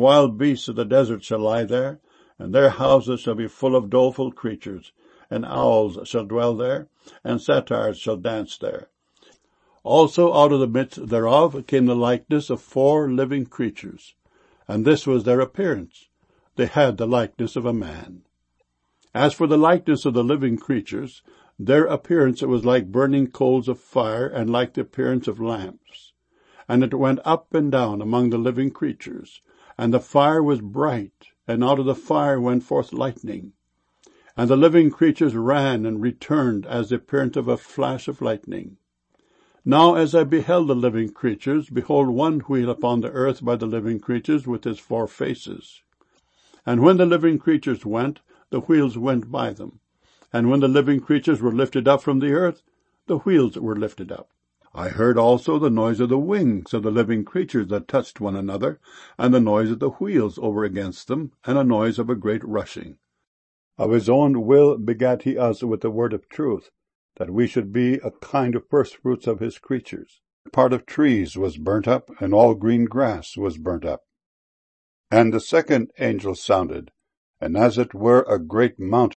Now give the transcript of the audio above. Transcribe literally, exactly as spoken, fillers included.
wild beasts of the desert shall lie there, and their houses shall be full of doleful creatures, and owls shall dwell there, and satyrs shall dance there. Also out of the midst thereof came the likeness of four living creatures, and this was their appearance. They had the likeness of a man. As for the likeness of the living creatures, their appearance it was like burning coals of fire, and like the appearance of lamps. And it went up and down among the living creatures, and the fire was bright, and out of the fire went forth lightning. And the living creatures ran and returned as the appearance of a flash of lightning. Now as I beheld the living creatures, behold, one wheel upon the earth by the living creatures with his four faces. And when the living creatures went, the wheels went by them. And when the living creatures were lifted up from the earth, the wheels were lifted up. I heard also the noise of the wings of the living creatures that touched one another, and the noise of the wheels over against them, and a noise of a great rushing. Of his own will begat he us with the word of truth, that we should be a kind of firstfruits of his creatures. Part of trees was burnt up, and all green grass was burnt up. And the second angel sounded, and as it were a great mountain